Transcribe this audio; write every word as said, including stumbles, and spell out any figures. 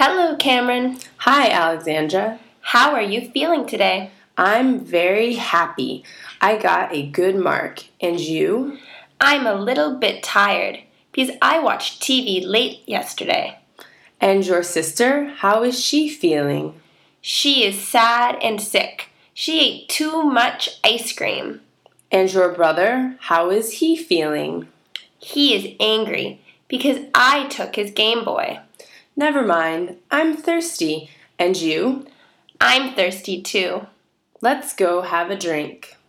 Hello, Cameron. Hi, Alexandra. How are you feeling today? I'm very happy. I got a good mark. And you? I'm a little bit tired because I watched T V late yesterday. And your sister, how is she feeling? She is sad and sick. She ate too much ice cream. And your brother, how is he feeling? He is angry because I took his Game Boy. Never mind. I'm thirsty. And you? I'm thirsty too. Let's go have a drink.